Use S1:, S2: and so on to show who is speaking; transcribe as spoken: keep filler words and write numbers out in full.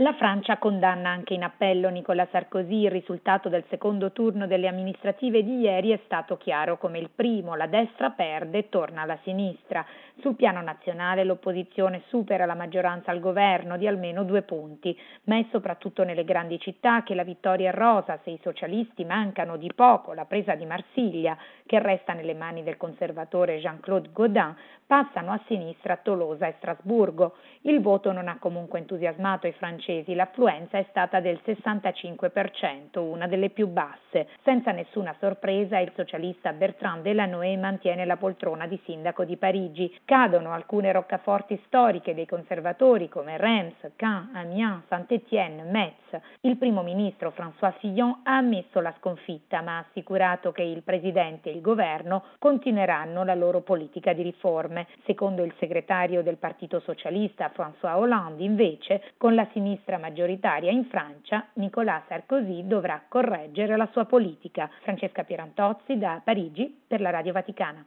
S1: La Francia condanna anche in appello Nicolas Sarkozy. Il risultato del secondo turno delle amministrative di ieri è stato chiaro come il primo: la destra perde e torna la sinistra. Sul piano nazionale l'opposizione supera la maggioranza al governo di almeno due punti, ma è soprattutto nelle grandi città che la vittoria è rosa se i socialisti mancano di poco la presa di Marsiglia, che resta nelle mani del conservatore Jean-Claude Gaudin, passano a sinistra Tolosa e Strasburgo. Il voto non ha comunque entusiasmato i francesi, l'affluenza è stata del sessantacinque per cento, una delle più basse. Senza nessuna sorpresa il socialista Bertrand Delanoë mantiene la poltrona di sindaco di Parigi. Cadono alcune roccaforti storiche dei conservatori come Reims, Caen, Amiens, Saint-Étienne, Metz. Il primo ministro François Fillon ha ammesso la sconfitta, ma ha assicurato che il presidente e il governo continueranno la loro politica di riforme. Secondo il segretario del Partito Socialista François Hollande, invece, con la sinistra maggioritaria in Francia, Nicolas Sarkozy dovrà correggere la sua politica. Francesca Pierantozzi da Parigi per la Radio Vaticana.